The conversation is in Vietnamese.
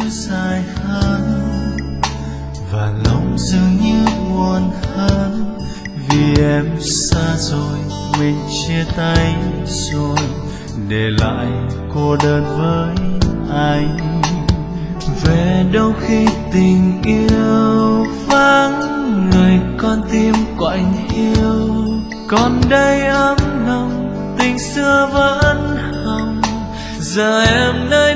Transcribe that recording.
dài hơn và lòng dường như buồn hơn vì em xa rồi, mình chia tay rồi, để lại cô đơn với anh. Về đâu khi tình yêu vắng người, con tim quạnh hiu, còn đây ấm lòng tình xưa vẫn hồng. Giờ em nơi